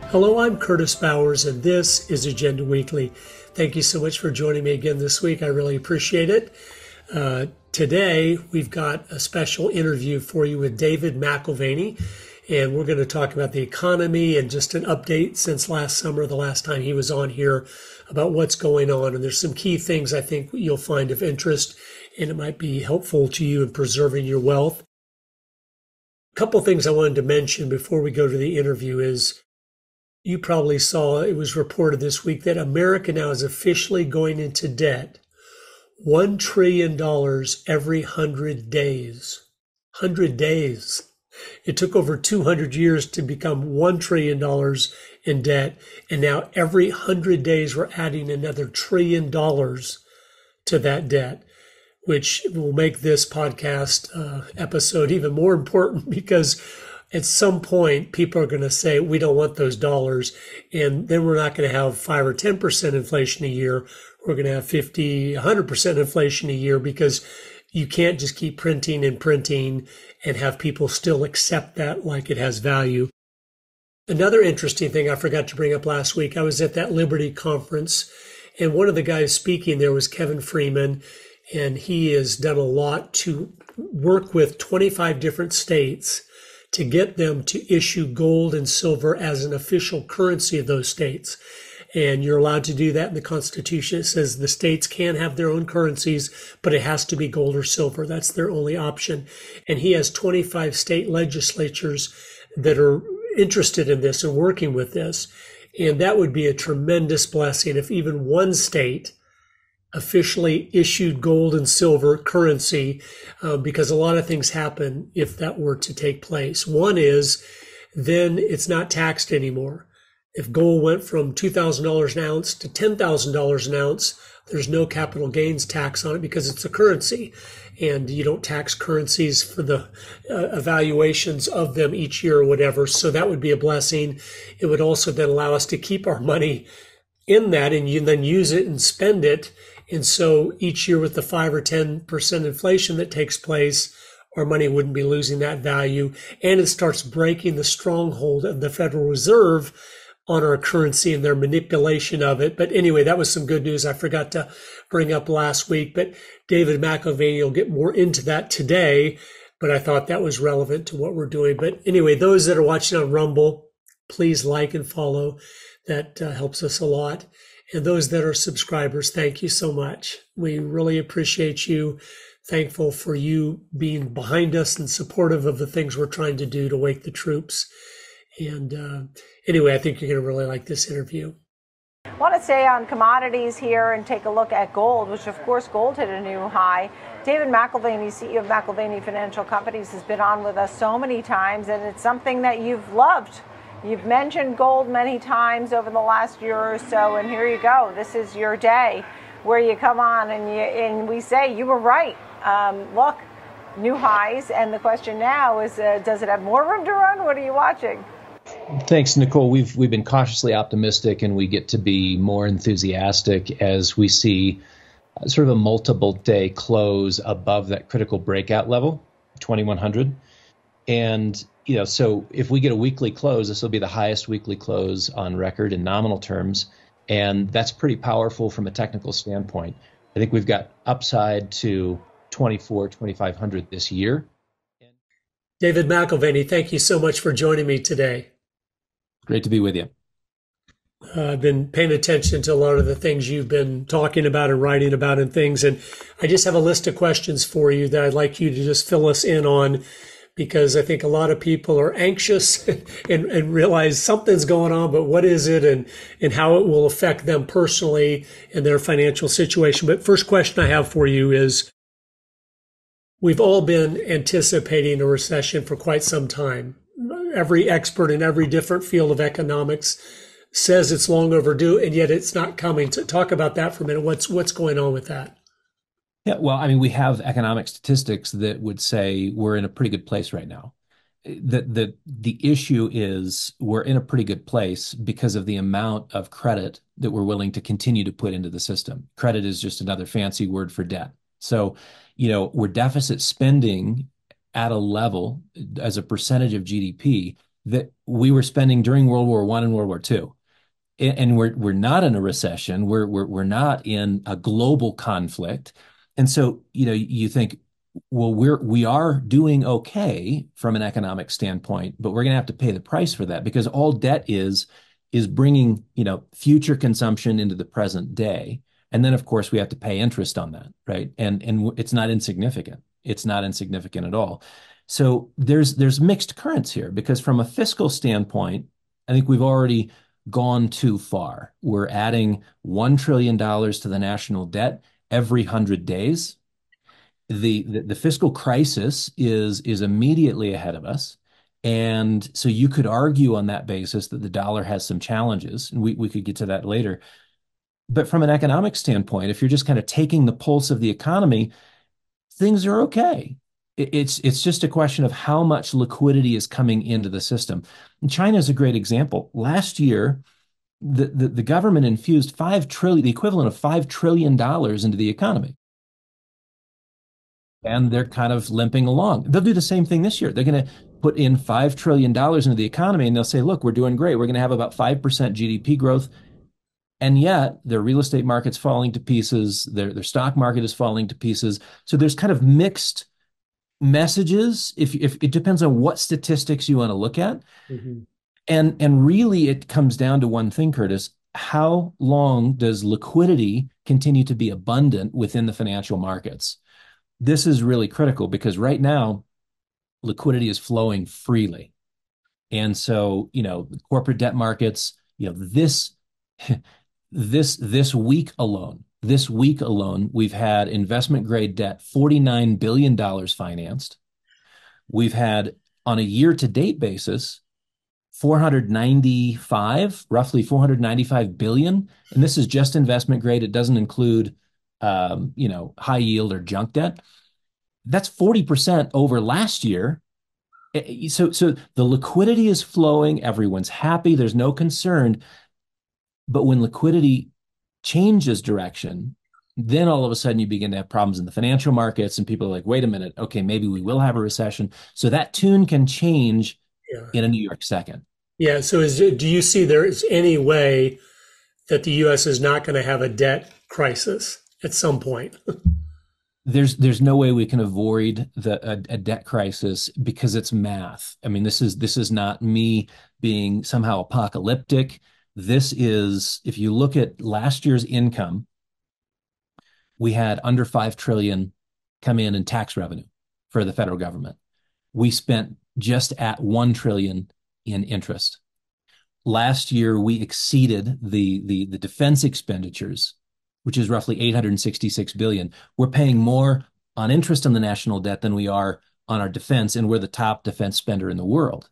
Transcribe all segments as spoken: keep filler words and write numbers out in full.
Hello, I'm Curtis Bowers, and this is Agenda Weekly. Thank you so much for joining me again this week. I really appreciate it. Uh, today, we've got a special interview for you with David McAlvany, and we're going to talk about the economy and just an update since last summer, the last time he was on here, about what's going on. And there's some key things I think you'll find of interest, and it might be helpful to you in preserving your wealth. A couple things I wanted to mention before we go to the interview is, you probably saw it was reported this week that America now is officially going into debt one trillion dollars every one hundred days. one hundred days. It took over two hundred years to become one trillion dollars in debt. And now every one hundred days, we're adding another trillion dollars to that debt, which will make this podcast uh, episode even more important because at some point, people are going to say, we don't want those dollars. And then we're not going to have five or ten percent inflation a year. We're going to have fifty, one hundred percent inflation a year because you can't just keep printing and printing and have people still accept that like it has value. Another interesting thing I forgot to bring up last week, I was at that Liberty conference, and one of the guys speaking there was Kevin Freeman, and he has done a lot to work with twenty-five different states to get them to issue gold and silver as an official currency of those states. And you're allowed to do that in the Constitution. It says the states can have their own currencies, but it has to be gold or silver. That's their only option. And he has twenty-five state legislatures that are interested in this and working with this. And that would be a tremendous blessing if even one state officially issued gold and silver currency, uh, because a lot of things happen if that were to take place. One is then it's not taxed anymore. If gold went from two thousand dollars an ounce to ten thousand dollars an ounce, there's no capital gains tax on it because it's a currency, and you don't tax currencies for the uh, evaluations of them each year or whatever. So that would be a blessing. It would also then allow us to keep our money in that and you then use it and spend it. And so each year with the five or ten percent inflation that takes place, our money wouldn't be losing that value. And it starts breaking the stronghold of the Federal Reserve on our currency and their manipulation of it. But anyway, that was some good news I forgot to bring up last week. But David McAlvany will get more into that today. But I thought that was relevant to what we're doing. But anyway, those that are watching on Rumble, please like and follow. That uh, helps us a lot. And those that are subscribers, thank you so much. We really appreciate you. Thankful for you being behind us and supportive of the things we're trying to do to wake the troops. And uh, anyway, I think you're going to really like this interview. I want to stay on commodities here and take a look at gold, which of course gold hit a new high. David McAlvany, C E O of McAlvany Financial Companies, has been on with us so many times, and it's something that you've loved. You've mentioned gold many times over the last year or so, and here you go. This is your day where you come on and, you, and we say you were right. Um, look, new highs, and the question now is, uh, does it have more room to run? What are you watching? Thanks, Nicole. We've we've been cautiously optimistic, and we get to be more enthusiastic as we see sort of a multiple day close above that critical breakout level, twenty-one hundred. And, you know, so if we get a weekly close, this will be the highest weekly close on record in nominal terms. And that's pretty powerful from a technical standpoint. I think we've got upside to twenty-four, twenty-five hundred this year. David McAlvany, thank you so much for joining me today. Great to be with you. Uh, I've been paying attention to a lot of the things you've been talking about and writing about and things. And I just have a list of questions for you that I'd like you to just fill us in on, because I think a lot of people are anxious and, and realize something's going on, but what is it and, and how it will affect them personally and their financial situation. But first question I have for you is, we've all been anticipating a recession for quite some time. Every expert in every different field of economics says it's long overdue, and yet it's not coming. To talk about that for a minute. What's what's going on with that? Yeah, well, I mean, we have economic statistics that would say we're in a pretty good place right now. The, the, the issue is we're in a pretty good place because of the amount of credit that we're willing to continue to put into the system. Credit is just another fancy word for debt. So, you know, we're deficit spending at a level as a percentage of G D P that we were spending during World War One and World War Two. And we're we're not in a recession. We're we're we're not in a global conflict. And so, you know, you think, well, we're we are doing okay from an economic standpoint, but we're going to have to pay the price for that because all debt is is bringing, you know, future consumption into the present day. And then, of course, we have to pay interest on that, right? And and it's not insignificant. It's not insignificant at all. So there's there's mixed currents here because from a fiscal standpoint, I think we've already gone too far. We're adding one trillion dollars to the national debt every one hundred days. The, the, the fiscal crisis is, is immediately ahead of us. And so you could argue on that basis that the dollar has some challenges, and we, we could get to that later. But from an economic standpoint, if you're just kind of taking the pulse of the economy, things are okay. It's it's just a question of how much liquidity is coming into the system. And China is a great example. Last year, the, the, the government infused five trillion, the equivalent of five trillion dollars into the economy. And they're kind of limping along. They'll do the same thing this year. They're going to put in five trillion dollars into the economy and they'll say, look, we're doing great. We're going to have about five percent G D P growth. And yet their real estate market's falling to pieces. Their, their stock market is falling to pieces. So there's kind of mixed messages. If, if it depends on what statistics you want to look at. Mm-hmm. And, and really it comes down to one thing, Curtis. How long does liquidity continue to be abundant within the financial markets? This is really critical because right now liquidity is flowing freely. And so, you know, the corporate debt markets, you know, this, this, this week alone, this week alone, we've had investment grade debt, forty-nine billion dollars financed. We've had on a year to date basis, four hundred ninety-five, roughly four hundred ninety-five billion. And this is just investment grade. It doesn't include, um, you know, high yield or junk debt. That's forty percent over last year. So, so the liquidity is flowing. Everyone's happy. There's no concern. But when liquidity changes direction, then all of a sudden you begin to have problems in the financial markets and people are like, wait a minute, okay, maybe we will have a recession. So that tune can change yeah. in a New York second. Yeah. So is, do you see there is any way that the U S is not going to have a debt crisis at some point? There's there's no way we can avoid the a, a debt crisis because it's math. I mean, this is this is not me being somehow apocalyptic. This is, if you look at last year's income, we had under five trillion come in in tax revenue for the federal government. We spent just at one trillion in interest. Last year, we exceeded the, the, the defense expenditures, which is roughly eight hundred sixty-six billion. We're paying more on interest on the national debt than we are on our defense, and we're the top defense spender in the world.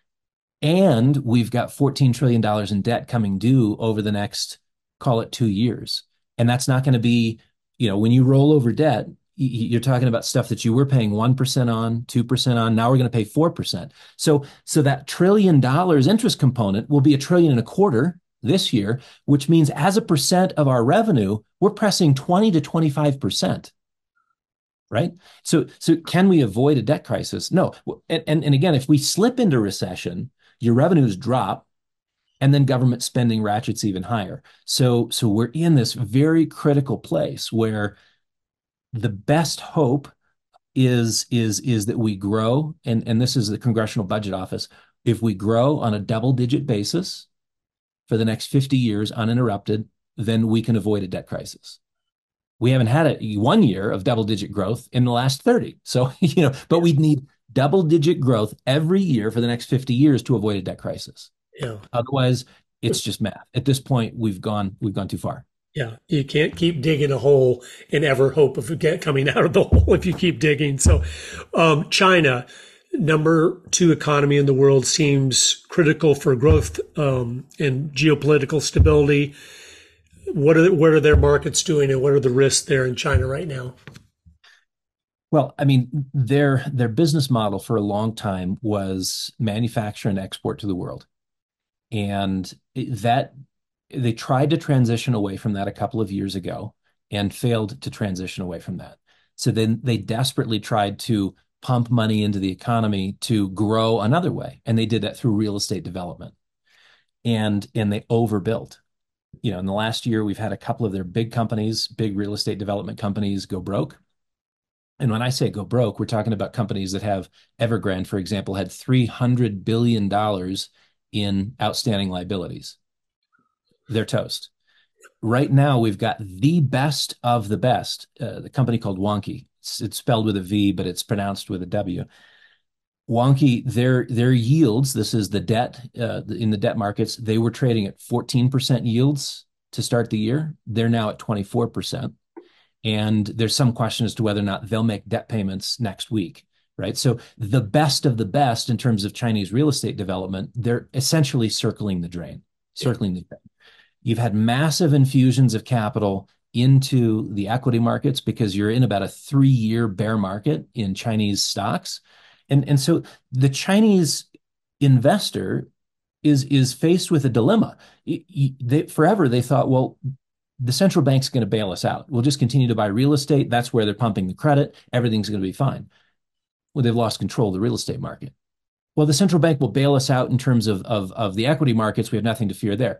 And we've got fourteen trillion dollars in debt coming due over the next, call it two years. And that's not going to be, you know, when you roll over debt, you're talking about stuff that you were paying one percent on, two percent on. Now we're going to pay four percent. So, so that trillion dollars interest component will be a trillion and a quarter this year, which means as a percent of our revenue, we're pressing twenty to twenty-five percent. Right? So, so can we avoid a debt crisis? No. And, and, and again, if we slip into recession, your revenues drop and then government spending ratchets even higher. So, so we're in this very critical place where the best hope is, is, is that we grow. And, and this is the Congressional Budget Office. If we grow on a double digit basis for the next fifty years uninterrupted, then we can avoid a debt crisis. We haven't had a one year of double digit growth in the last thirty. So, you know, but we'd need double digit growth every year for the next fifty years to avoid a debt crisis. Yeah. Otherwise, it's just math. At this point, we've gone, we've gone too far. Yeah. You can't keep digging a hole and ever hope of get coming out of the hole if you keep digging. So, um, China, number two economy in the world, seems critical for growth, um, and geopolitical stability. What are, what are their markets doing and what are the risks there in China right now? Well, I mean, their their business model for a long time was manufacture and export to the world. And that they tried to transition away from that a couple of years ago and failed to transition away from that. So then they desperately tried to pump money into the economy to grow another way. And they did that through real estate development. And and they overbuilt. You know, in the last year, we've had a couple of their big companies, big real estate development companies go broke. And when I say go broke, we're talking about companies that have Evergrande, for example, had three hundred billion dollars in outstanding liabilities. They're toast. Right now, we've got the best of the best, uh, the company called Wonky. It's, it's spelled with a V, but it's pronounced with a W. Wonky, their their yields, this is the debt uh, in the debt markets, they were trading at fourteen percent yields to start the year. They're now at twenty-four percent. And there's some question as to whether or not they'll make debt payments next week, right? So the best of the best in terms of Chinese real estate development, they're essentially circling the drain, circling the drain. You've had massive infusions of capital into the equity markets because you're in about a three-year bear market in Chinese stocks. And, and so the Chinese investor is, is faced with a dilemma. They, forever, they thought, well, the central bank's going to bail us out. We'll just continue to buy real estate. That's where they're pumping the credit. Everything's going to be fine. Well, they've lost control of the real estate market. Well, the central bank will bail us out in terms of, of, of the equity markets. We have nothing to fear there.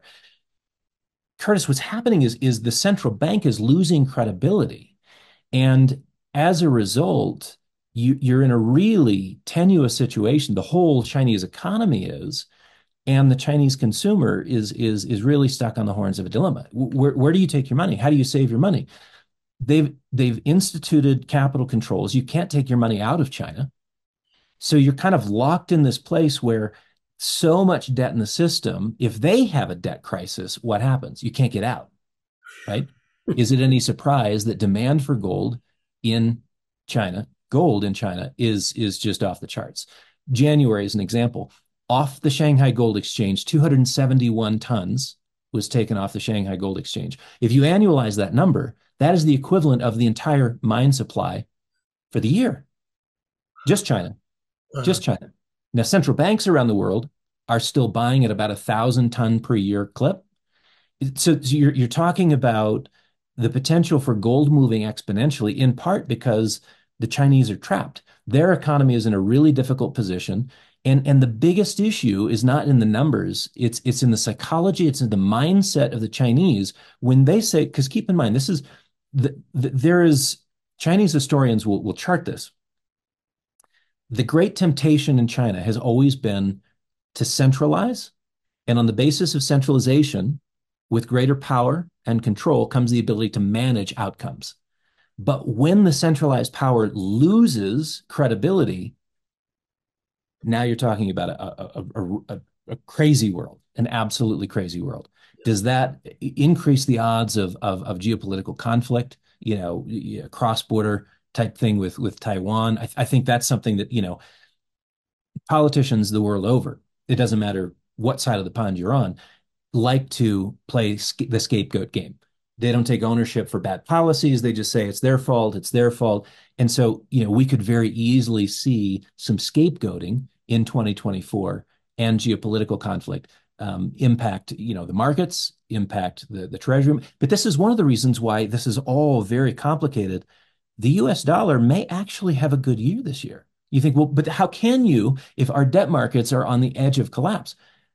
Curtis, what's happening is, is the central bank is losing credibility. And as a result, you, you're in a really tenuous situation. The whole Chinese economy is, and the Chinese consumer is, is, is really stuck on the horns of a dilemma. Where, where do you take your money? How do you save your money? They've, they've instituted capital controls. You can't take your money out of China. So you're kind of locked in this place where so much debt in the system, if they have a debt crisis, what happens? You can't get out, right? Is it any surprise that demand for gold in China, gold in China is, is just off the charts? January is an example. Off the Shanghai Gold Exchange, two hundred seventy-one tons was taken off the Shanghai Gold Exchange. If you annualize that number, that is the equivalent of the entire mine supply for the year. Just China. Uh-huh. Just China. Now, central banks around the world are still buying at about a thousand ton per year clip. So, so you're, you're talking about the potential for gold moving exponentially, in part because the Chinese are trapped. Their economy is in a really difficult position. And, and the biggest issue is not in the numbers. It's, it's in the psychology. It's in the mindset of the Chinese when they say, because keep in mind, this is, the, the, there is, Chinese historians will, will chart this. The great temptation in China has always been to centralize. And on the basis of centralization, with greater power and control comes the ability to manage outcomes. But when the centralized power loses credibility, now you're talking about a, a, a, a, a crazy world, an absolutely crazy world. Does that increase the odds of, of, of geopolitical conflict, you know, cross-border type thing with, with Taiwan? I, th- I think that's something that, you know, politicians the world over, it doesn't matter what side of the pond you're on, like to play sc- the scapegoat game. They don't take ownership for bad policies. They just say it's their fault, it's their fault. And so, you know, we could very easily see some scapegoating in twenty twenty-four and geopolitical conflict um, impact, you know, the markets, impact the, the treasury. But this is one of the reasons why this is all very complicated. The U S dollar may actually have a good year this year. You think, well, but how can you if our debt markets are on the edge of collapse?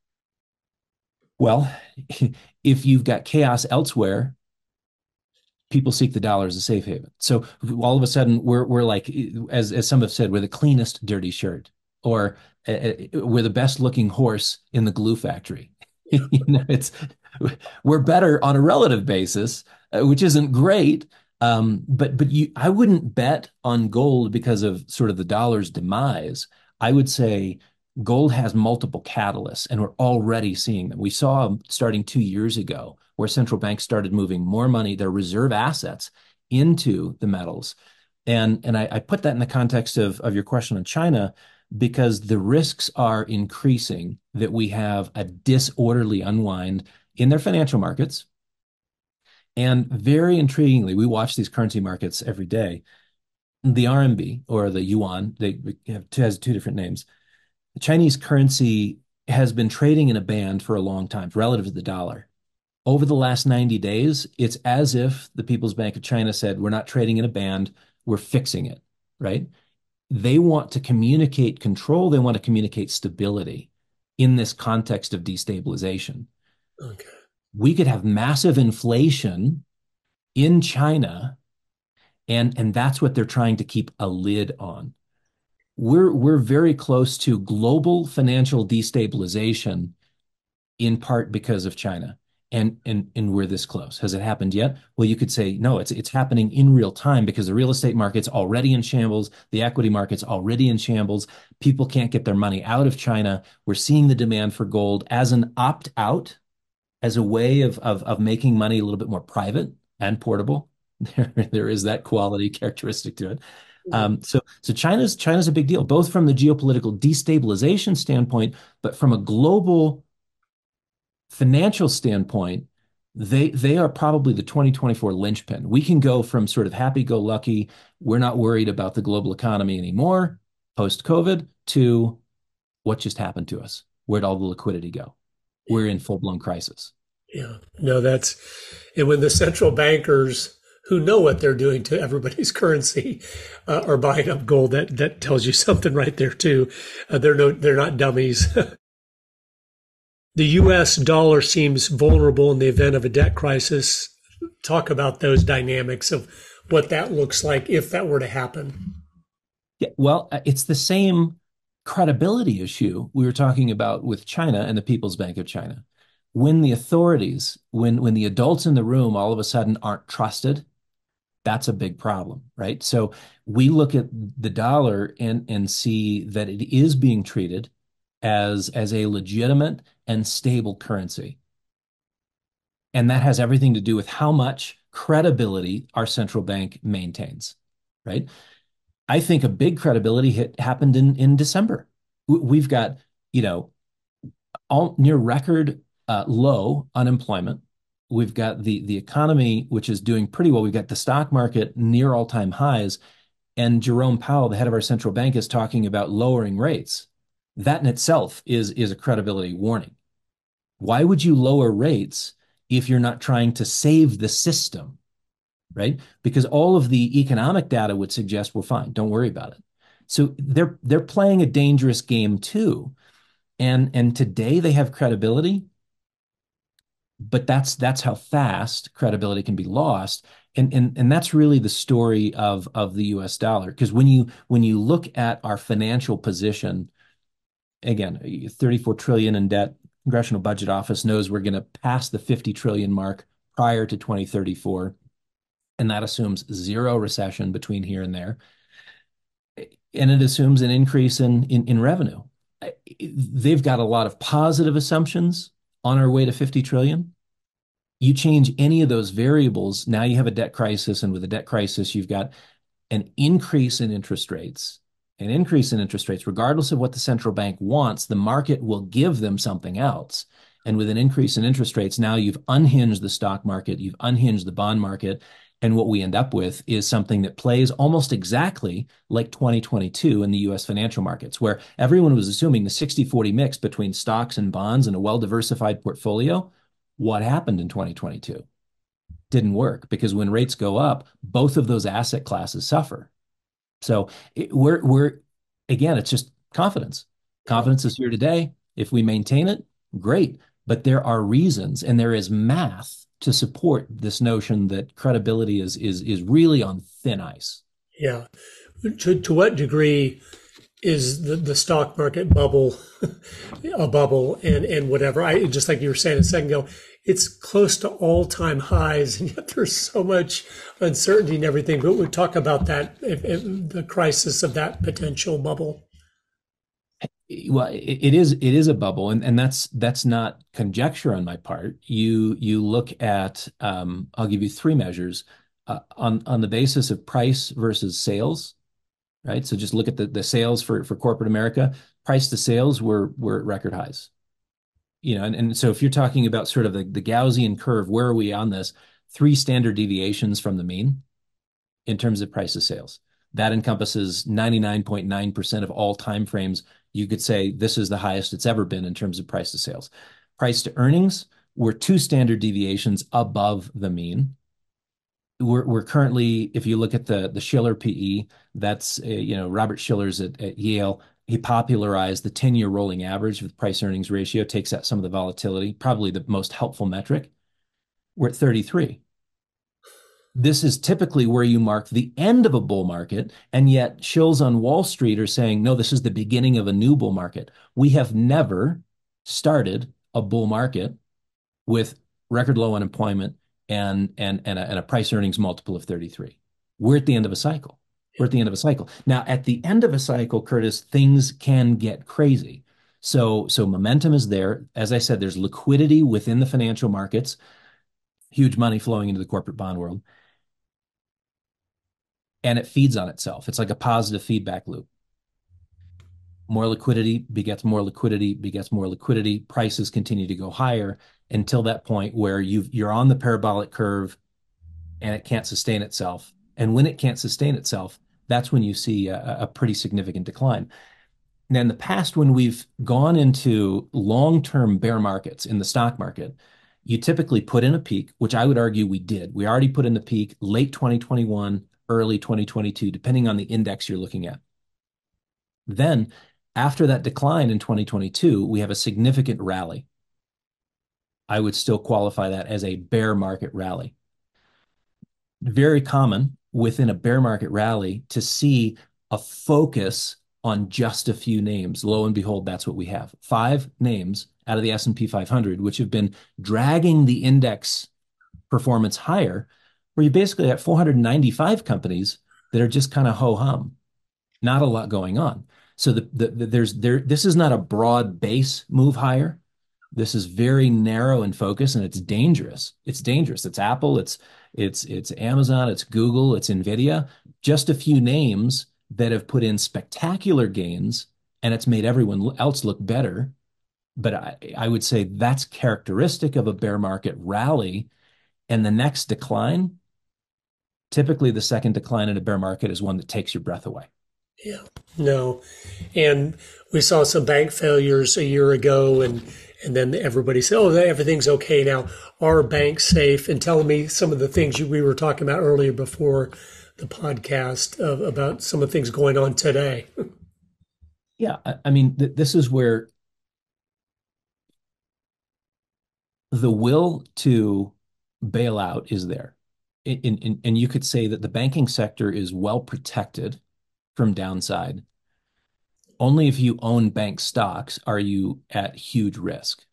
Well, if you've got chaos elsewhere, people seek the dollar as a safe haven. So all of a sudden, we're we're like, as as some have said, we're the cleanest dirty shirt, or uh, we're the best looking horse in the glue factory. You know, it's we're better on a relative basis, uh, which isn't great. Um, but but you, I wouldn't bet on gold because of sort of the dollar's demise. I would say gold has multiple catalysts, and we're already seeing them. We saw them starting two years ago, where central banks started moving more money, their reserve assets, into the metals. And, and I, I put that in the context of, of your question on China, because the risks are increasing that we have a disorderly unwind in their financial markets. And very intriguingly, we watch these currency markets every day. The R M B, or the yuan, they have two, has two different names. The Chinese currency has been trading in a band for a long time relative to the dollar. Over the last ninety days, it's as if the People's Bank of China said, we're not trading in a band, we're fixing it, right? they want to communicate control. They want to communicate stability in this context of destabilization. Okay. We could have massive inflation in China, and and that's what they're trying to keep a lid on. We're we're very close to global financial destabilization, in part because of China. And, and and we're this close. Has it happened yet? Well, you could say no, it's it's happening in real time because the real estate market's already in shambles, the equity market's already in shambles. People can't get their money out of China. We're seeing the demand for gold as an opt-out, as a way of of of making money a little bit more private and portable. There, there is that quality characteristic to it. Um, so so China's China's a big deal, both from the geopolitical destabilization standpoint, but from a global financial standpoint, they they are probably the twenty twenty-four linchpin. We can go from sort of happy-go-lucky, we're not worried about the global economy anymore, post-COVID, to what just happened to us? Where'd all the liquidity go? We're in full-blown crisis. Yeah, no, that's, and when the central bankers who know what they're doing to everybody's currency uh, are buying up gold, that that tells you something right there too. Uh, they're no, they're not dummies. The U S dollar seems vulnerable in the event of a debt crisis. Talk about those dynamics of what that looks like if that were to happen. Yeah, well, it's the same credibility issue we were talking about with China and the People's Bank of China. When the authorities, when when the adults in the room all of a sudden aren't trusted, that's a big problem, right? So we look at the dollar and and see that it is being treated as as a legitimate and stable currency. And that has everything to do with how much credibility our central bank maintains, right? I think a big credibility hit happened in, in December. We've got, you know, all near record uh, low unemployment. We've got the, the economy, which is doing pretty well. We've got the stock market near all-time highs. And Jerome Powell, the head of our central bank, is talking about lowering rates. That in itself is, is a credibility warning. Why would you lower rates if you're not trying to save the system, right? Because all of the economic data would suggest we're fine. Don't worry about it. So they're they're playing a dangerous game too. And, and today they have credibility, but that's that's how fast credibility can be lost. And, and, and that's really the story of, of the U S dollar. Because when you when you look at our financial position, again, thirty-four trillion in debt, Congressional Budget Office knows we're going to pass the fifty trillion mark prior to twenty thirty-four. And that assumes zero recession between here and there. And it assumes an increase in, in, in revenue. They've got a lot of positive assumptions on our way to fifty trillion. You change any of those variables, now you have a debt crisis. And with a debt crisis, you've got an increase in interest rates. An increase in interest rates, regardless of what the central bank wants, the market will give them something else. And with an increase in interest rates, now you've unhinged the stock market, you've unhinged the bond market. And what we end up with is something that plays almost exactly like twenty twenty-two in the U S financial markets, where everyone was assuming the sixty forty mix between stocks and bonds and a well-diversified portfolio. What happened in twenty twenty-two? Didn't work, because when rates go up, both of those asset classes suffer. So it, we're, we're, again, it's just confidence. Confidence is here today. If we maintain it, great. But there are reasons, and there is math to support this notion that credibility is is is really on thin ice. Yeah. To, to what degree is the, the stock market bubble a bubble and, and whatever? I just like you were saying a second ago, it's close to all-time highs, and yet there's so much uncertainty and everything. But we'll talk about that, if, if the crisis of that potential bubble. Well, it, it is it is a bubble, and, and that's that's not conjecture on my part. You you look at um, I'll give you three measures uh, on on the basis of price versus sales, right? So just look at the, the sales for, for corporate America. Price to sales were were at record highs. You know, and, and so if you're talking about sort of the, the Gaussian curve, where are we on this? Three standard deviations from the mean in terms of price to sales. That encompasses ninety-nine point nine percent of all time frames. You could say this is the highest it's ever been in terms of price to sales. Price to earnings were two standard deviations above the mean. we're we're currently, if you look at the the Shiller P E, that's uh, you know Robert Shiller's at, at Yale. He popularized the ten-year rolling average with price earnings ratio, takes out some of the volatility, probably the most helpful metric. We're at thirty-three. This is typically where you mark the end of a bull market, and yet shills on Wall Street are saying, no, this is the beginning of a new bull market. We have never started a bull market with record low unemployment and and and a, and a price earnings multiple of thirty-three. We're at the end of a cycle. We're at the end of a cycle. Now, at the end of a cycle, Curtis, things can get crazy. So, so momentum is there. As I said, there's liquidity within the financial markets, huge money flowing into the corporate bond world, and it feeds on itself. It's like a positive feedback loop. More liquidity begets more liquidity, begets more liquidity. Prices continue to go higher until that point where you've, you're on the parabolic curve and it can't sustain itself. And when it can't sustain itself, that's when you see a, a pretty significant decline. Now, in the past, when we've gone into long-term bear markets in the stock market, you typically put in a peak, which I would argue we did. We already put in the peak late twenty twenty-one, early twenty twenty-two, depending on the index you're looking at. Then, after that decline in twenty twenty-two, we have a significant rally. I would still qualify that as a bear market rally. Very common within a bear market rally to see a focus on just a few names. Lo and behold, that's what we have. Five names out of the S and P five hundred, which have been dragging the index performance higher, where you basically have four hundred ninety-five companies that are just kind of ho-hum. Not a lot going on. So the, the, the, there's there. This is not a broad base move higher. This is very narrow in focus, and it's dangerous. It's dangerous. It's Apple. It's it's it's Amazon. It's Google. It's Nvidia. Just a few names that have put in spectacular gains, and it's made everyone else look better. But I, I would say that's characteristic of a bear market rally. And the next decline, typically the second decline in a bear market is one that takes your breath away. Yeah, no. And we saw some bank failures a year ago, and and then everybody said, oh, everything's okay now. Are banks safe? And tell me some of the things you, we were talking about earlier before the podcast of, about some of the things going on today. Yeah, I, I mean, th- this is where the will to bail out is there. In, in, and you could say that the banking sector is well protected from downside. Only if you own bank stocks are you at huge risk.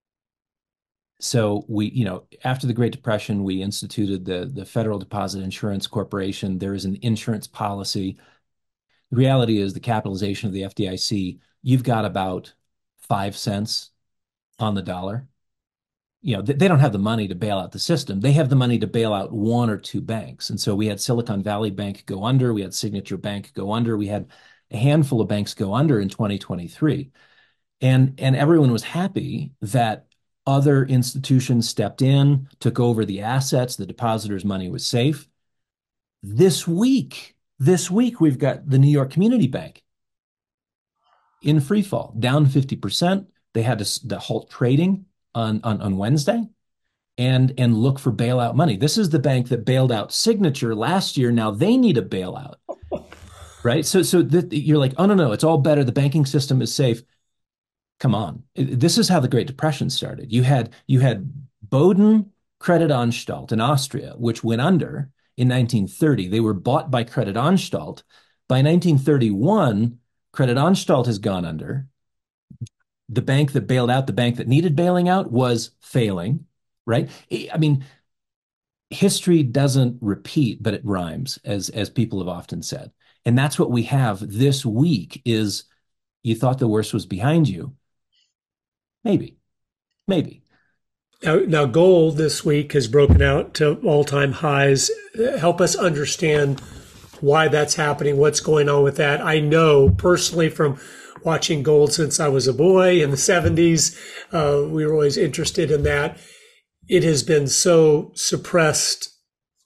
So we, you know, after the Great Depression, we instituted the, the Federal Deposit Insurance Corporation. There is an insurance policy. The reality is the capitalization of the F D I C, you've got about five cents on the dollar. You know, they don't have the money to bail out the system. They have the money to bail out one or two banks. And so we had Silicon Valley Bank go under. We had Signature Bank go under. We had a handful of banks go under in twenty twenty-three. And, and everyone was happy that other institutions stepped in, took over the assets. The depositors' money was safe. This week, this week, we've got the New York Community Bank in free fall, down fifty percent. They had to, to halt trading on, on, on Wednesday and, and look for bailout money. This is the bank that bailed out Signature last year. Now they need a bailout, right? So, so that you're like, oh, no, no, it's all better. The banking system is safe. Come on. This is how the Great Depression started. You had, you had Boden Creditanstalt in Austria, which went under in nineteen thirty. They were bought by Creditanstalt. By nineteen thirty-one, Creditanstalt has gone under. The bank that bailed out, the bank that needed bailing out was failing, right? I mean, history doesn't repeat, but it rhymes, as, as people have often said. And that's what we have this week is you thought the worst was behind you. Maybe, maybe. Now, now gold this week has broken out to all-time highs. Help us understand why that's happening, what's going on with that. I know personally from watching gold since I was a boy in the seventies. Uh, we were always interested in that. It has been so suppressed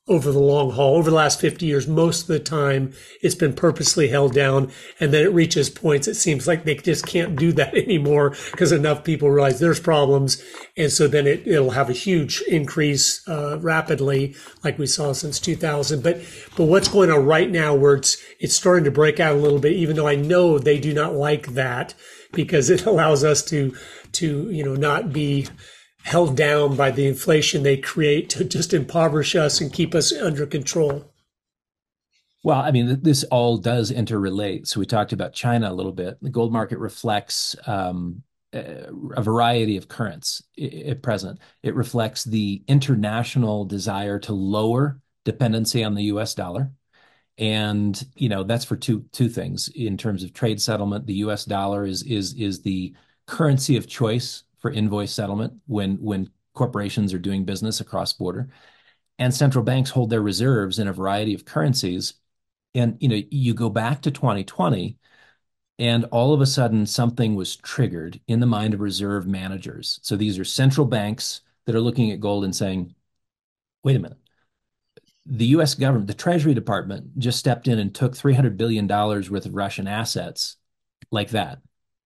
over the long haul. Over the last fifty years, most of the time it's been purposely held down, and then it reaches points it seems like they just can't do that anymore because enough people realize there's problems, and so then it, it'll have a huge increase uh, rapidly like we saw since two thousand. But but what's going on right now where it's it's starting to break out a little bit, even though I know they do not like that because it allows us to to you know not be held down by the inflation they create to just impoverish us and keep us under control. Well, I mean, this all does interrelate. So we talked about China a little bit. The gold market reflects um, a variety of currents at present. It reflects the international desire to lower dependency on the U S dollar. And, you know, that's for two two things. In terms of trade settlement, the U S dollar is is is the currency of choice for invoice settlement when when corporations are doing business across border, and central banks hold their reserves in a variety of currencies. And you know, you go back to twenty twenty, and all of a sudden something was triggered in the mind of reserve managers. So these are central banks that are looking at gold and saying, "Wait a minute, the U S government, the Treasury Department, just stepped in and took three hundred billion dollars worth of Russian assets like that.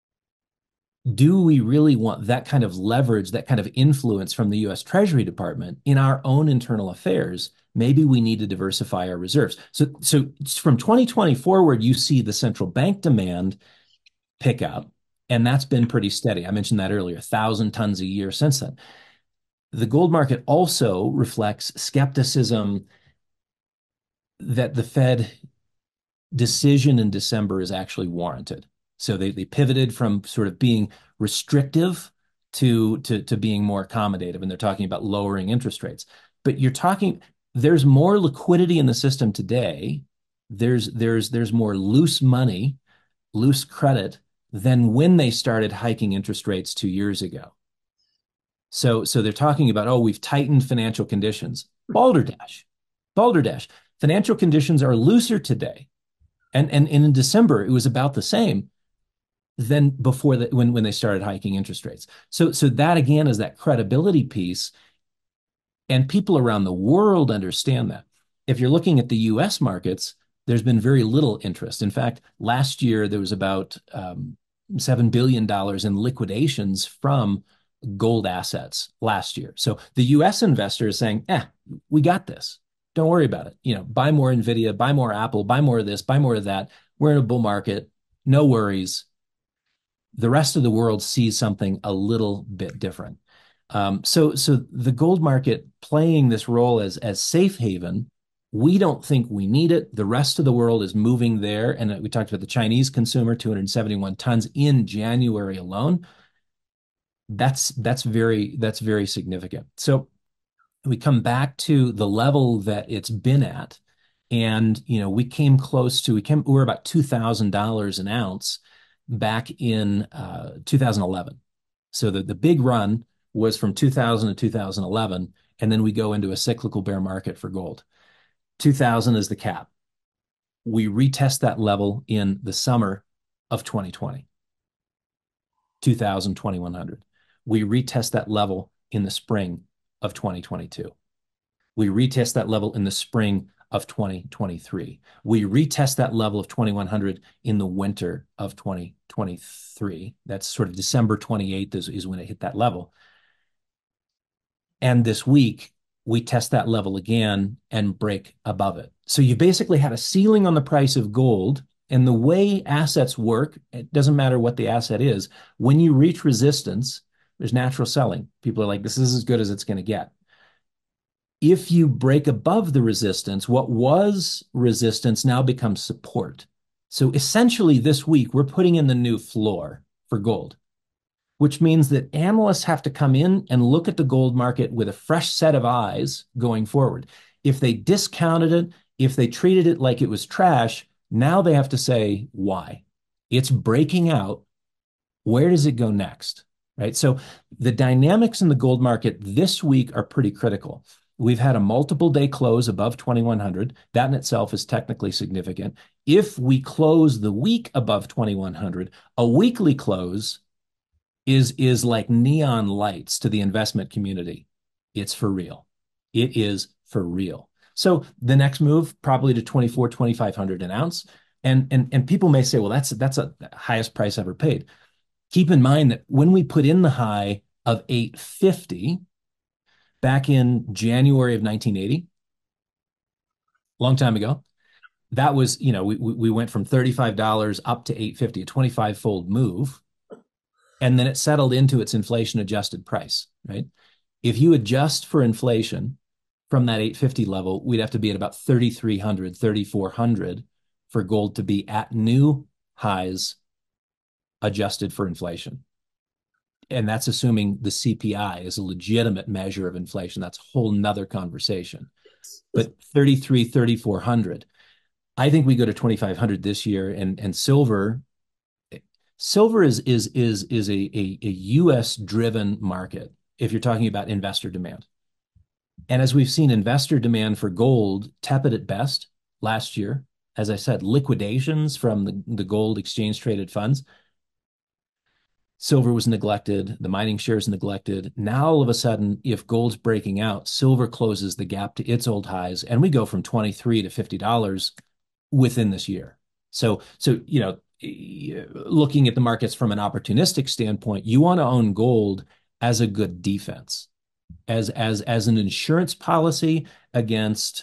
Do we really want that kind of leverage, that kind of influence from the U S Treasury Department in our own internal affairs? Maybe we need to diversify our reserves." So, so from twenty twenty forward, you see the central bank demand pick up, and that's been pretty steady. I mentioned that earlier, a thousand tons a year since then. The gold market also reflects skepticism that the Fed decision in December is actually warranted. So they, they pivoted from sort of being restrictive to, to, to being more accommodative, and they're talking about lowering interest rates. But you're talking, there's more liquidity in the system today. There's, there's, there's more loose money, loose credit than when they started hiking interest rates two years ago. So, so they're talking about, oh, we've tightened financial conditions. Balderdash, balderdash. Financial conditions are looser today. And, and, and in December, it was about the same than before the, when, when they started hiking interest rates. So, so that again is that credibility piece. And people around the world understand that. If you're looking at the U S markets, there's been very little interest. In fact, last year, there was about um, seven billion dollars in liquidations from gold assets last year. So the U S investor is saying, eh, we got this. Don't worry about it. You know, buy more NVIDIA, buy more Apple, buy more of this, buy more of that. We're in a bull market. No worries. The rest of the world sees something a little bit different. Um, so, so the gold market playing this role as, as safe haven, we don't think we need it. The rest of the world is moving there. And we talked about the Chinese consumer, two hundred seventy-one tons in January alone. That's, that's very, that's very significant. So we come back to the level that it's been at. And, you know, we came close to, we came, we were about two thousand dollars an ounce back in uh, two thousand eleven. So the, the big run was from two thousand to two thousand eleven, and then we go into a cyclical bear market for gold. two thousand is the cap. We retest that level in the summer of twenty twenty, two thousand, twenty-one hundred. We retest that level in the spring of twenty twenty-two. We retest that level in the spring of twenty twenty-three. We retest that level of twenty-one hundred in the winter of twenty twenty-three. That's sort of December twenty-eighth is, is when it hit that level. And this week, we test that level again and break above it. So you basically had a ceiling on the price of gold. And the way assets work, it doesn't matter what the asset is, when you reach resistance, there's natural selling. People are like, this is as good as it's going to get. If you break above the resistance, what was resistance now becomes support. So essentially this week, we're putting in the new floor for gold, which means that analysts have to come in and look at the gold market with a fresh set of eyes going forward. If they discounted it, if they treated it like it was trash, now they have to say why. It's breaking out. Where does it go next? Right? So the dynamics in the gold market this week are pretty critical. We've had a multiple day close above twenty-one hundred. That in itself is technically significant. If we close the week above twenty-one hundred, a weekly close is, is like neon lights to the investment community. It's for real. It is for real. So the next move probably to twenty-four, twenty-five hundred an ounce. And, and, and people may say, well, that's, that's a highest price ever paid. Keep in mind that when we put in the high of eight fifty back in January of nineteen eighty, long time ago, that was, you know, we, we went from thirty-five dollars up to eight fifty, a twenty-five fold move. And then it settled into its inflation adjusted price, right? If you adjust for inflation from that eight fifty level, we'd have to be at about thirty-three hundred, thirty-four hundred for gold to be at new highs adjusted for inflation. And that's assuming the C P I is a legitimate measure of inflation. That's a whole nother conversation. But thirty-three, thirty-four hundred. I think we go to twenty-five hundred this year, and and silver silver is is is is a, a, a U S driven market if you're talking about investor demand. And as we've seen investor demand for gold tepid at best last year, as I said, liquidations from the, the gold exchange traded funds, silver was neglected, the mining shares neglected. Now, all of a sudden, if gold's breaking out, silver closes the gap to its old highs, and we go from twenty-three to fifty dollars within this year. So, so you know, looking at the markets from an opportunistic standpoint, you want to own gold as a good defense, as as as an insurance policy against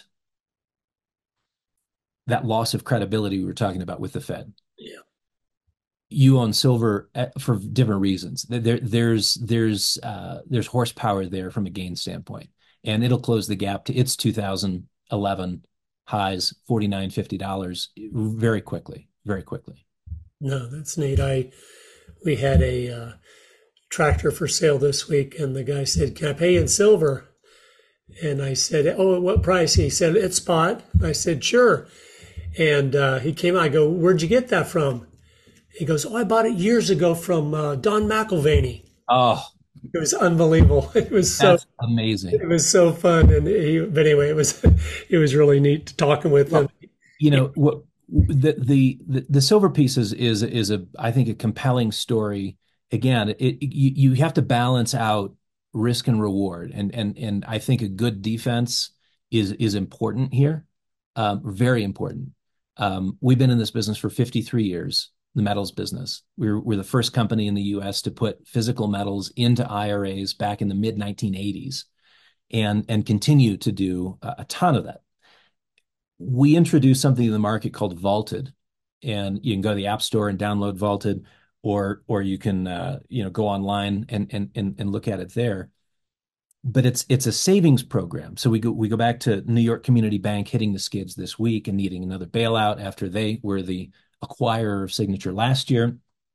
that loss of credibility we were talking about with the Fed. Yeah. You own silver for different reasons. There, there's there's uh, there's horsepower there from a gain standpoint, and it'll close the gap to its two thousand eleven highs, forty-nine, fifty dollars, very quickly, very quickly. No, that's neat. I we had a uh, tractor for sale this week, and the guy said, "Can I pay in silver?" And I said, "Oh, at what price?" He said, "At spot." I said, "Sure." And uh, he came. I go, "Where'd you get that from?" He goes, "Oh, I bought it years ago from uh, Don McIlvaney." Oh, it was unbelievable. It was so that's amazing. It was so fun, and he, but anyway, it was it was really neat talking with well, him. You know what? The, the the the silver piece is is is a I think a compelling story. Again, it, it you you have to balance out risk and reward, and and and I think a good defense is is important here, um, very important. Um, we've been in this business for fifty-three years. The metals business. We're, we're the first company in the U S to put physical metals into I R As back in the mid nineteen eighties, and, and continue to do a, a ton of that. We introduced something in the market called Vaulted, and you can go to the App Store and download Vaulted, or or you can uh, you know go online and, and and and look at it there. But it's it's a savings program. So we go we go back to New York Community Bank hitting the skids this week and needing another bailout after they were the acquirer of Signature last year.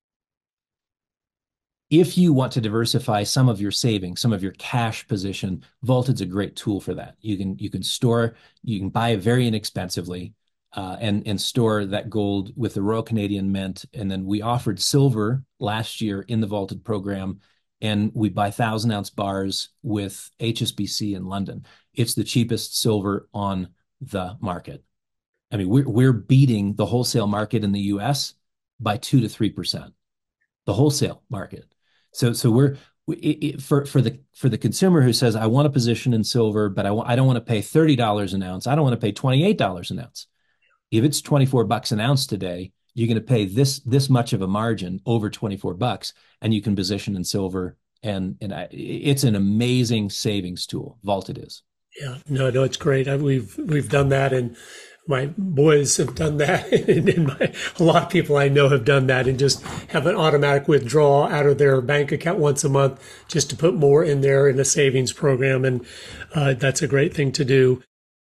If you want to diversify some of your savings, some of your cash position, Vaulted's a great tool for that. You can you can store, you can buy it very inexpensively, uh, and and store that gold with the Royal Canadian Mint. And then we offered silver last year in the Vaulted program, and we buy thousand ounce bars with H S B C in London. It's the cheapest silver on the market. I mean, we're we're beating the wholesale market in the U S by two to three percent, the wholesale market. So so we're it, it, for for the for the consumer who says, I want a position in silver, but I want I don't want to pay thirty dollars an ounce. I don't want to pay twenty-eight dollars an ounce. If it's twenty-four bucks an ounce today, you're going to pay this this much of a margin over twenty-four bucks, and you can position in silver. And and I, it's an amazing savings tool. Vaulted is. Yeah, no, no, it's great. I, we've we've done that, and my boys have done that, and my, a lot of people I know have done that, and just have an automatic withdrawal out of their bank account once a month just to put more in there in a savings program, and uh, that's a great thing to do.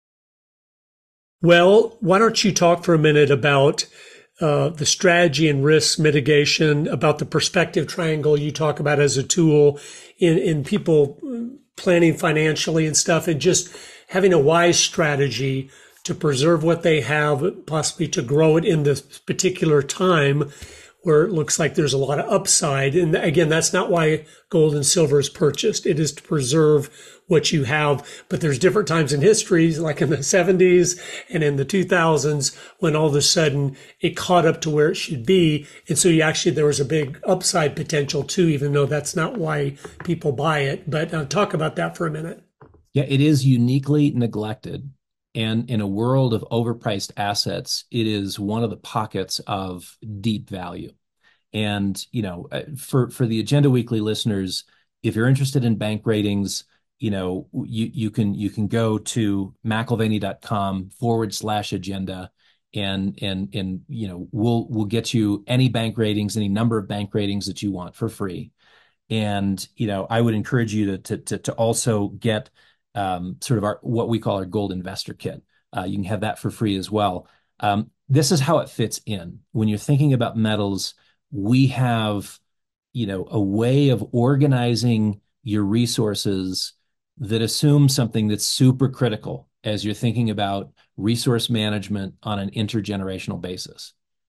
Well, why don't you talk for a minute about uh, the strategy and risk mitigation, about the perspective triangle you talk about as a tool in, in people planning financially and stuff, and just having a wise strategy to preserve what they have, possibly to grow it in this particular time where it looks like there's a lot of upside. And again, that's not why gold and silver is purchased. It is to preserve what you have. But there's different times in history, like in the seventies and in the two thousands, when all of a sudden it caught up to where it should be. And so you actually, there was a big upside potential too, even though that's not why people buy it. But uh, talk about that for a minute. Yeah, it is uniquely neglected. And in a world of overpriced assets, it is one of the pockets of deep value. And, you know, uh, for, for the Agenda Weekly listeners, if you're interested in bank ratings, you know, you, you can you can go to mcilvaney.com forward slash agenda and and and you know, we'll we'll get you any bank ratings, any number of bank ratings that you want for free. And, you know, I would encourage you to to to, to also get um, sort of our what we call our gold investor kit. Uh, you can have that for free as well. Um, this is how it fits in. When you're thinking about metals, we have, you know, a way of organizing your resources that assumes something that's super critical as you're thinking about resource management on an intergenerational basis.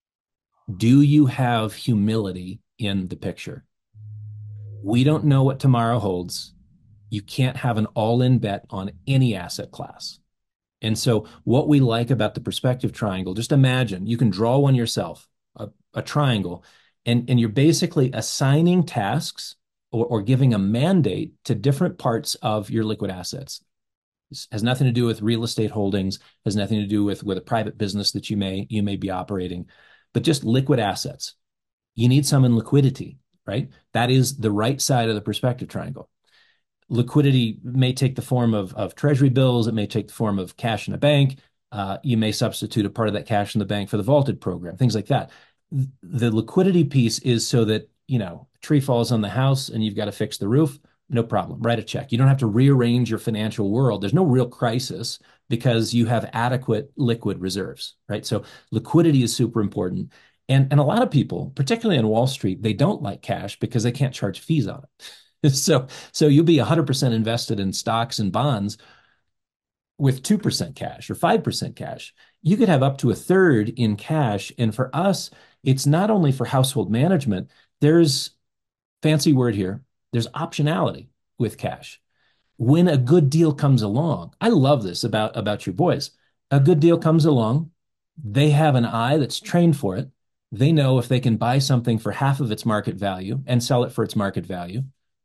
Do you have humility in the picture? We don't know what tomorrow holds. You can't have an all-in bet on any asset class. And so what we like about the perspective triangle, just imagine you can draw one yourself, a, a triangle, and, and you're basically assigning tasks or, or giving a mandate to different parts of your liquid assets. This has nothing to do with real estate holdings, has nothing to do with, with a private business that you may you may be operating, but just liquid assets. You need some in liquidity, right? That is the right side of the perspective triangle. Liquidity may take the form of, of treasury bills. It may take the form of cash in a bank. Uh, you may substitute a part of that cash in the bank for the vaulted program, things like that. The liquidity piece is so that, you know, a tree falls on the house and you've got to fix the roof. No problem. Write a check. You don't have to rearrange your financial world. There's no real crisis because you have adequate liquid reserves, right? So liquidity is super important. And, and a lot of people, particularly on Wall Street, they don't like cash because they can't charge fees on it. So, so you'll be one hundred percent invested in stocks and bonds with two percent cash or five percent cash. You could have up to a third in cash. And for us, it's not only for household management. There's, fancy word here, there's optionality with cash. When a good deal comes along, I love this about, about your boys. A good deal comes along, they have an eye that's trained for it. They know if they can buy something for half of its market value and sell it for its market value,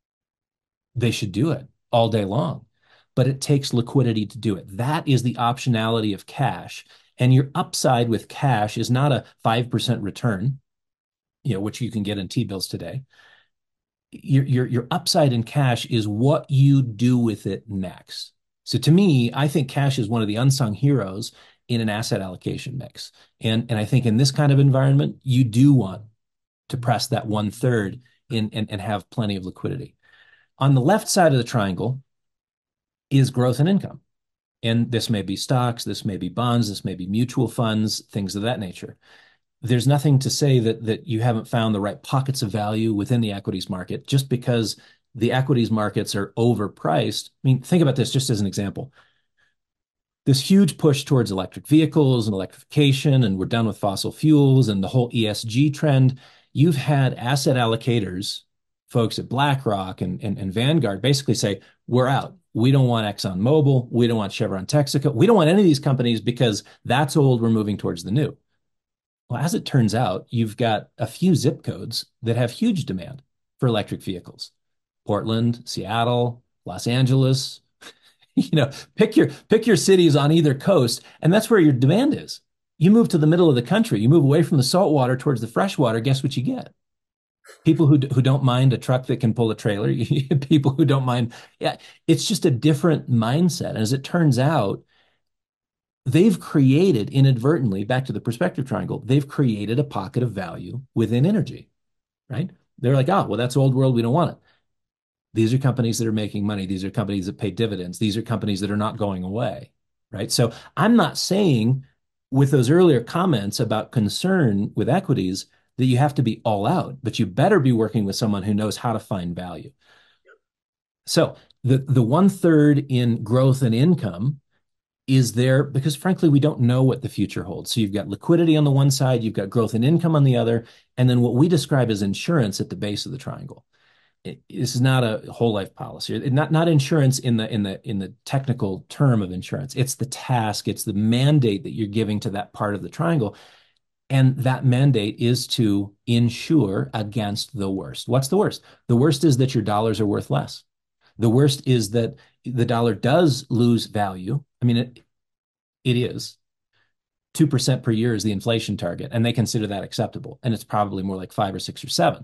they should do it all day long. But it takes liquidity to do it. That is the optionality of cash. And your upside with cash is not a five percent return, you know, which you can get in T-bills today. Your, your, your upside in cash is what you do with it next. So to me, I think cash is one of the unsung heroes in an asset allocation mix. And, and I think in this kind of environment, you do want to press that one third in and, and have plenty of liquidity. On the left side of the triangle is growth and income. And this may be stocks, this may be bonds, this may be mutual funds, things of that nature. There's nothing to say that, that you haven't found the right pockets of value within the equities market just because the equities markets are overpriced. I mean, think about this just as an example. This huge push towards electric vehicles and electrification, and we're done with fossil fuels and the whole E S G trend. You've had asset allocators, folks at BlackRock and, and, and Vanguard basically say, we're out. We don't want ExxonMobil. We don't want Chevron Texaco. We don't want any of these companies because that's old. We're moving towards the new. Well, as it turns out, you've got a few zip codes that have huge demand for electric vehicles. Portland, Seattle, Los Angeles, you know, pick your, pick your cities on either coast, and that's where your demand is. You move to the middle of the country, you move away from the salt water towards the fresh water, guess what you get? People who, who don't mind a truck that can pull a trailer, people who don't mind. Yeah, it's just a different mindset. And as it turns out, they've created inadvertently, back to the perspective triangle, they've created a pocket of value within energy, right? They're like, oh, well, that's old world. We don't want it. These are companies that are making money. These are companies that pay dividends. These are companies that are not going away, right? So I'm not saying with those earlier comments about concern with equities that you have to be all out, but you better be working with someone who knows how to find value. So the, the one third in growth and income is there because frankly, we don't know what the future holds. So you've got liquidity on the one side, you've got growth and income on the other, and then what we describe as insurance at the base of the triangle. It, this is not a whole life policy, it, not, not insurance in the, in the, in the technical term of insurance. It's the task, it's the mandate that you're giving to that part of the triangle. And that mandate is to insure against the worst. What's the worst? The worst is that your dollars are worth less. The worst is that the dollar does lose value. I mean, it, it is. two percent per year is the inflation target, and they consider that acceptable. And it's probably more like five or six or seven.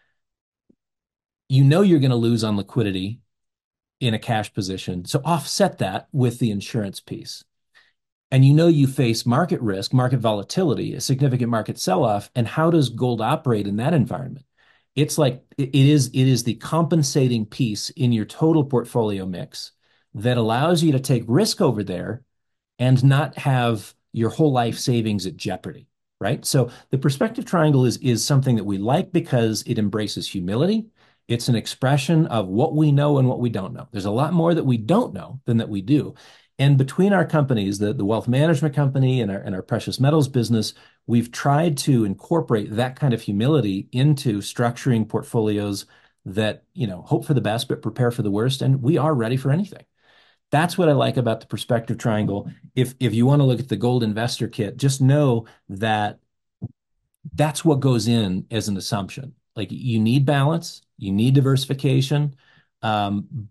You know you're going to lose on liquidity in a cash position. So offset that with the insurance piece. And you know you face market risk, market volatility, a significant market sell-off. And how does gold operate in that environment? It's like it is, it is the compensating piece in your total portfolio mix that allows you to take risk over there and not have your whole life savings at jeopardy, right? So the perspective triangle is, is something that we like because it embraces humility. It's an expression of what we know and what we don't know. There's a lot more that we don't know than that we do. And between our companies, the, the wealth management company and our, and our precious metals business, we've tried to incorporate that kind of humility into structuring portfolios that, you know, hope for the best, but prepare for the worst. And we are ready for anything. That's what I like about the perspective triangle. If, if you want to look at the gold investor kit, just know that that's what goes in as an assumption. Like you need balance, you need diversification, um,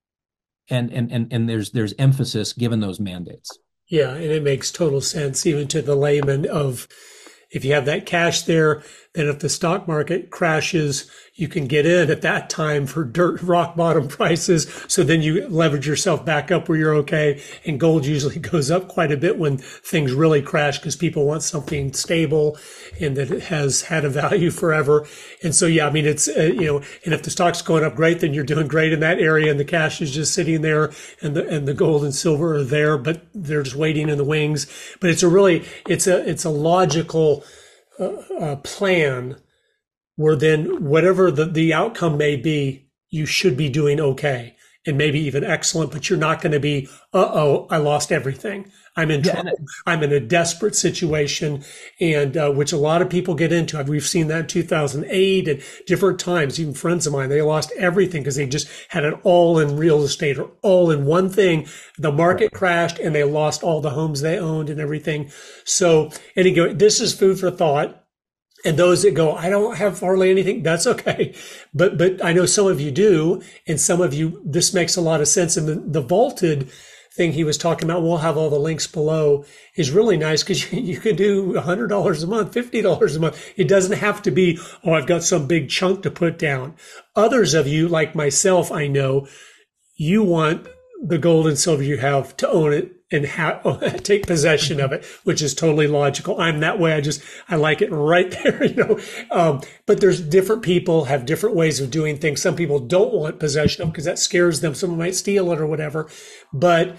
and and and and there's there's emphasis given those mandates. Yeah, and it makes total sense even to the layman of if you have that cash there, then if the stock market crashes, you can get in at that time for dirt rock bottom prices. So then you leverage yourself back up where you're okay. And gold usually goes up quite a bit when things really crash because people want something stable and that it has had a value forever. And so, yeah, I mean, it's, uh, you know, and if the stock's going up great, then you're doing great in that area and the cash is just sitting there and the, and the gold and silver are there, but they're just waiting in the wings. But it's a really, it's a, it's a logical uh, uh, plan where then whatever the, the outcome may be, you should be doing okay and maybe even excellent, but you're not going to be, uh-oh, I lost everything. I'm in trouble. Yeah. I'm in a desperate situation, and uh, which a lot of people get into. We've seen that in two thousand eight and different times. Even friends of mine, they lost everything because they just had it all in real estate or all in one thing. The market crashed and they lost all the homes they owned and everything. So anyway, this is food for thought. And those that go, I don't have hardly anything, that's okay. But, but I know some of you do. And some of you, this makes a lot of sense. And the, the vaulted thing he was talking about, we'll have all the links below, is really nice because you, you can do one hundred dollars a month, fifty dollars a month. It doesn't have to be, oh, I've got some big chunk to put down. Others of you, like myself, I know, you want the gold and silver you have to own it and ha- take possession of it, which is totally logical. I'm that way. I just, I like it right there, you know. Um, but there's different people have different ways of doing things. Some people don't want possession of because that scares them. Someone might steal it or whatever. But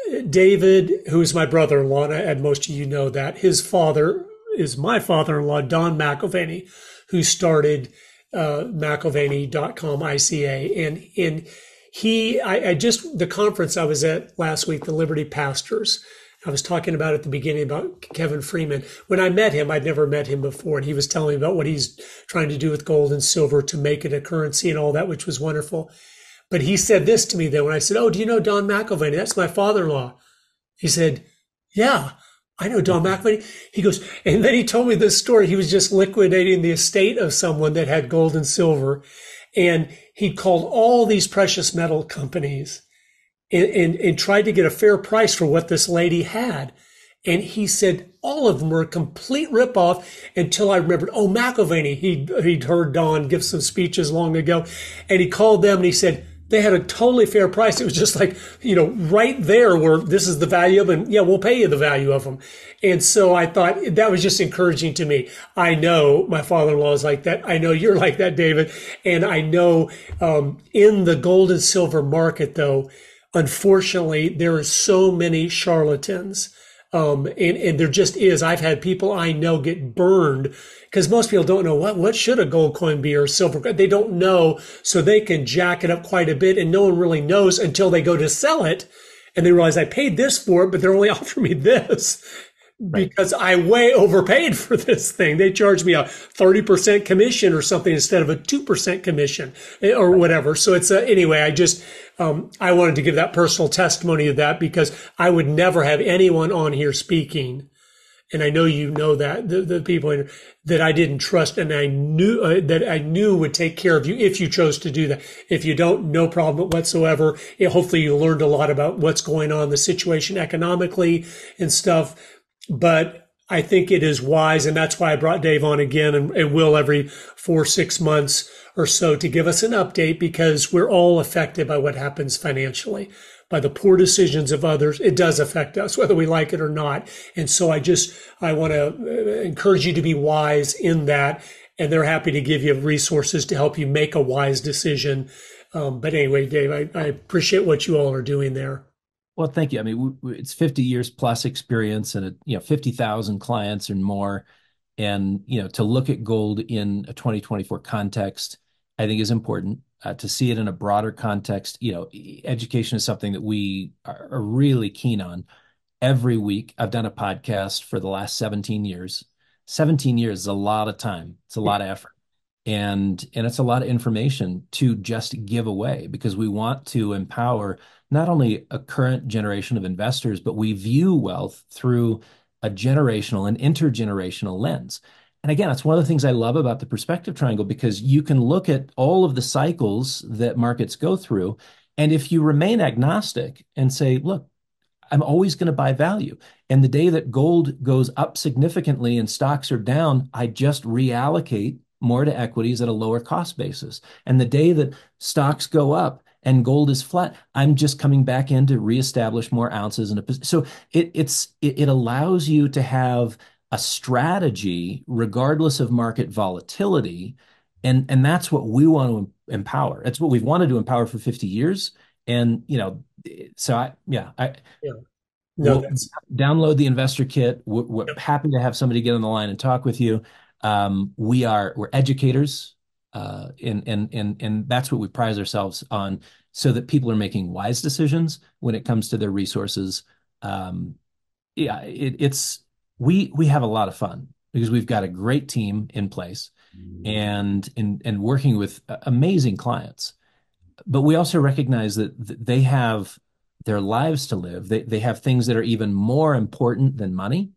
David, who is my brother-in-law, and, I, and most of you know that, his father is my father-in-law, Don McIlvaney, who started uh, McIlvaney dot com I C A. And, and He, I, I just, the conference I was at last week, the Liberty Pastors, I was talking about at the beginning about Kevin Freeman. When I met him, I'd never met him before, and he was telling me about what he's trying to do with gold and silver to make it a currency and all that, which was wonderful. But he said this to me then when I said, oh, do you know Don McIlvaney? That's my father-in-law. He said, yeah, I know Don McIlvaney. He goes, and then he told me this story. He was just liquidating the estate of someone that had gold and silver. And he called all these precious metal companies and, and, and tried to get a fair price for what this lady had. And he said all of them were a complete ripoff until I remembered, oh, McIlvaney, he'd, he'd heard Don give some speeches long ago. And he called them and he said, they had a totally fair price. It was just like, you know, right there where this is the value of them. Yeah, we'll pay you the value of them. And so I thought that was just encouraging to me. I know my father-in-law is like that. I know you're like that, David. And I know um, in the gold and silver market, though, unfortunately, there are so many charlatans. Um, and, and there just is. I've had people I know get burned because most people don't know what, what should a gold coin be or silver coin. They don't know. So they can jack it up quite a bit and no one really knows until they go to sell it and they realize I paid this for it, but they're only offering me this because I way overpaid for this thing. They charged me a thirty percent commission or something instead of a two percent commission or whatever. So it's a, anyway, I just, um, I wanted to give that personal testimony of that because I would never have anyone on here speaking and I know you know that the, the people in, that I didn't trust, and I knew uh, that I knew would take care of you if you chose to do that. If you don't, no problem whatsoever. Yeah, hopefully you learned a lot about what's going on, the situation economically and stuff. But I think it is wise, and that's why I brought Dave on again, and, and will every four, six months or so, to give us an update, because we're all affected by what happens financially, by the poor decisions of others. It does affect us, whether we like it or not. And so I just, I want to encourage you to be wise in that, and they're happy to give you resources to help you make a wise decision. Um, but anyway, Dave, I, I appreciate what you all are doing there. Well, thank you. I mean, we, we, it's fifty years plus experience, and, you know, fifty thousand clients and more. And, you know, to look at gold in a twenty twenty-four context, I think is important. Uh, to see it in a broader context, you know, education is something that we are, are really keen on. Every week, I've done a podcast for the last seventeen years. seventeen years is a lot of time. It's a lot of effort. And, and it's a lot of information to just give away, because we want to empower not only a current generation of investors, but we view wealth through a generational and intergenerational lens. And again, it's one of the things I love about the perspective triangle, because you can look at all of the cycles that markets go through. And if you remain agnostic and say, look, I'm always going to buy value, and the day that gold goes up significantly and stocks are down, I just reallocate more to equities at a lower cost basis. And the day that stocks go up and gold is flat, I'm just coming back in to reestablish more ounces in a position. So it, it's, it, it allows you to have a strategy regardless of market volatility. And, and that's what we want to empower. It's what we've wanted to empower for fifty years. And, you know, so I, yeah, I, yeah. No, we'll download the investor kit. We're, we're Yep. happy to have somebody get on the line and talk with you. Um, we are, we're educators. Uh, and, and, and, and that's what we prize ourselves on, so that people are making wise decisions when it comes to their resources. Um, yeah, it, it's, we, we have a lot of fun because we've got a great team in place, and, and, and working with amazing clients. But we also recognize that they have their lives to live. They, they have things that are even more important than money.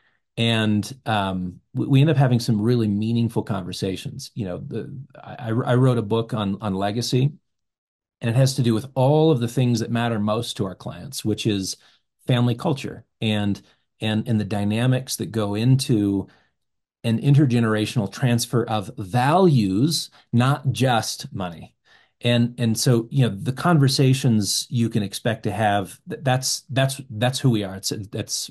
And um, we end up having some really meaningful conversations. You know, the, I, I wrote a book on, on legacy, and it has to do with all of the things that matter most to our clients, which is family culture and, and, and the dynamics that go into an intergenerational transfer of values, not just money. And, and so, you know, the conversations you can expect to have, that's, that's, that's who we are. It's, that's,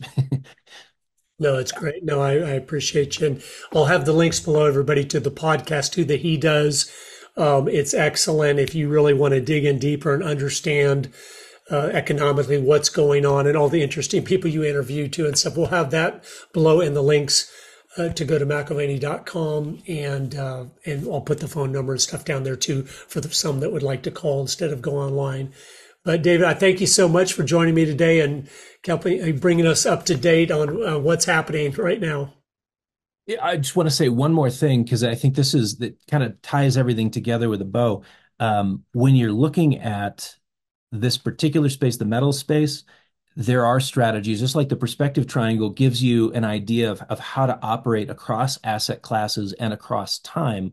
No, it's great. No, I, I appreciate you. And I'll have the links below, everybody, to the podcast too that he does. Um, it's excellent if you really want to dig in deeper and understand uh, economically what's going on and all the interesting people you interview too and stuff. We'll have that below in the links uh, to go to McAvaney dot com, and uh, and I'll put the phone number and stuff down there too for the, some that would like to call instead of go online. But David, I thank you so much for joining me today and helping bringing us up to date on uh, what's happening right now. Yeah, I just want to say one more thing, because I think this is that kind of ties everything together with a bow. Um, when you're looking at this particular space, the metal space, there are strategies, just like the perspective triangle gives you an idea of, of how to operate across asset classes and across time.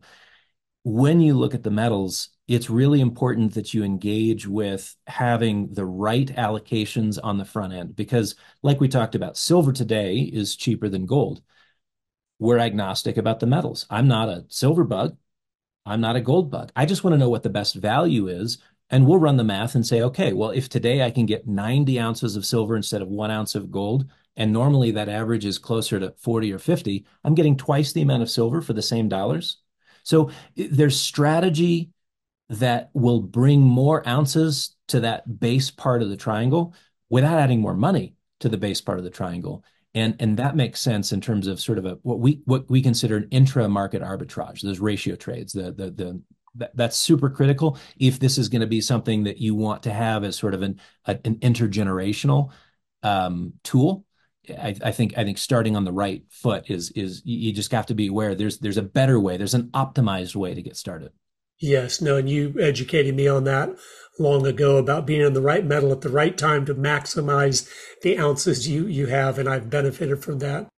When you look at the metals, it's really important that you engage with having the right allocations on the front end, because like we talked about, silver today is cheaper than gold. We're agnostic about the metals. I'm not a silver bug. I'm not a gold bug. I just want to know what the best value is. And we'll run the math and say, okay, well, if today I can get ninety ounces of silver instead of one ounce of gold, and normally that average is closer to forty or fifty, I'm getting twice the amount of silver for the same dollars. So there's strategy that will bring more ounces to that base part of the triangle without adding more money to the base part of the triangle. And, and that makes sense in terms of sort of a, what we, what we consider an intra-market arbitrage, those ratio trades, the, the, the, that, that's super critical if this is going to be something that you want to have as sort of an, a, an intergenerational um, tool. I, I think I think starting on the right foot is is you just have to be aware there's there's a better way, there's an optimized way to get started. Yes, no, and you educated me on that long ago about being in the right metal at the right time to maximize the ounces you you have, and I've benefited from that.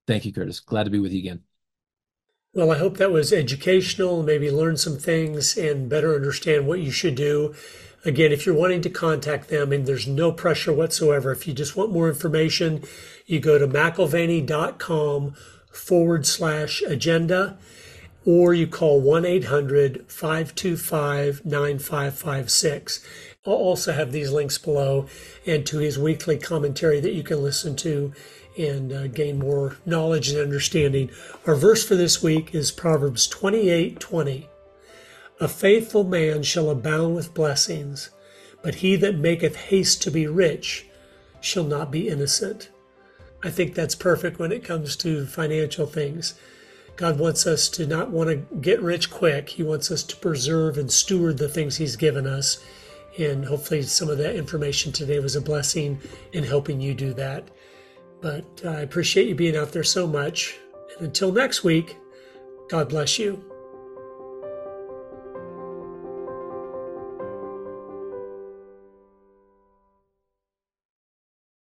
Thank you, Curtis. Glad to be with you again. Well, I hope that was educational, maybe learn some things and better understand what you should do. Again, if you're wanting to contact them, and there's no pressure whatsoever, if you just want more information, you go to mcilvaney.com forward slash agenda, or you call one eight hundred five two five nine five five six. I'll also have these links below and to his weekly commentary that you can listen to and uh, gain more knowledge and understanding. Our verse for this week is Proverbs twenty-eight twenty. A faithful man shall abound with blessings, but he that maketh haste to be rich shall not be innocent. I think that's perfect when it comes to financial things. God wants us to not want to get rich quick. He wants us to preserve and steward the things he's given us. And hopefully some of that information today was a blessing in helping you do that. But I appreciate you being out there so much. And until next week, God bless you.